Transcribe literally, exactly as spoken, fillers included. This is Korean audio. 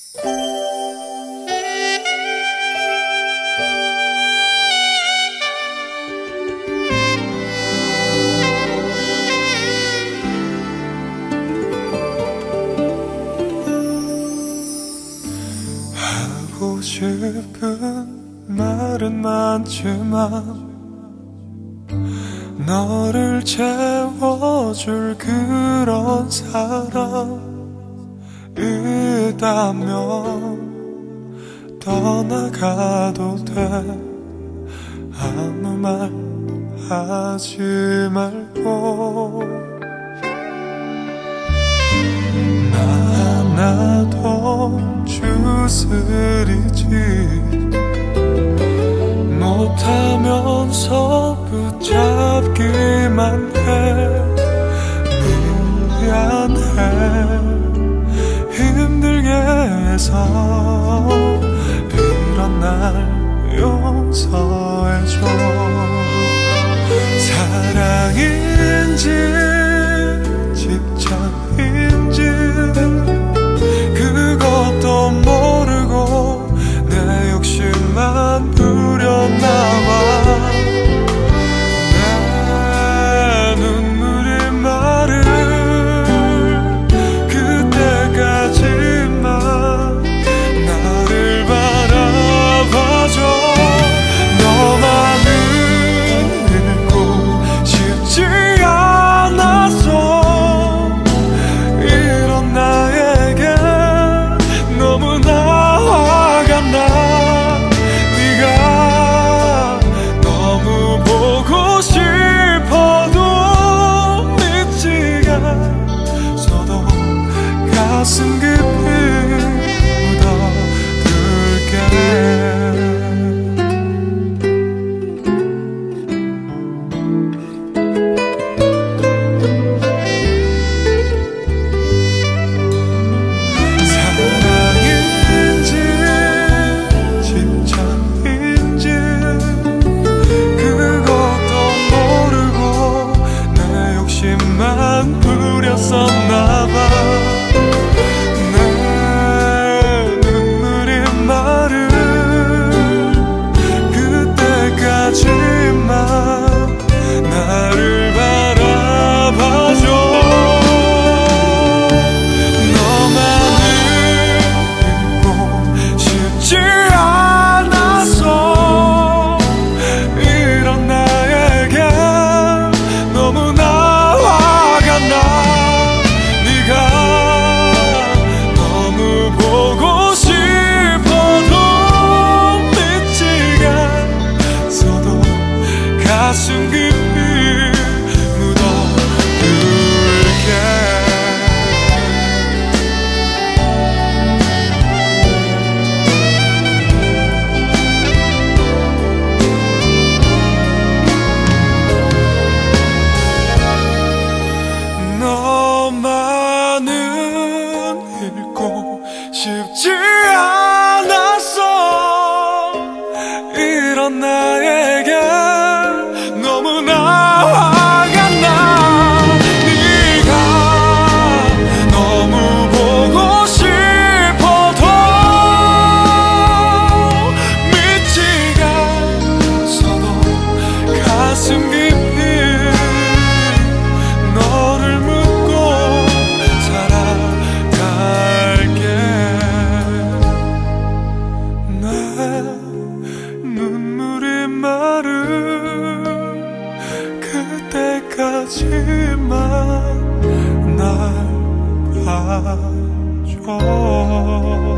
하고 싶은 말은 많지만 너를 채워줄 그런 사람 있다면 떠나가도 돼. 아무 말 하지 말고 나 하나도 주스리지 못하면서 붙잡기만 해. 미안해 힘들게 해서 이런 날 용서해줘. 사랑인지 집착인지 그것도 모르고 내 욕심만 부렸나봐. 내 눈물이 마른 그때까지만 나를 바라봐줘. 너만은 잃고 싶지 않았어. 이런 나에게 너무나 화가 나. 네가 너무 보고 싶어도 믿지가 않아서도 가슴 깊이 묻어둘게. 부렸었나봐. 내 눈물이 마른 그때까지만 나를 바라봐줘. 너만을 잊고 싶지 않았어. 이런 나에게 너무나 네가 너무 보고 싶어도 믿지가 않아서도 가슴 깊이 묻어둘게. 너만은 잃고 싶지 않았어. 이런 나에게 너무나 화가 나. 네가 너무 보고 싶어도 믿지가 않아서도 가슴 깊이 너를 묻고 살아갈게. 내 눈물이 마른 그때까지만 날 봐줘.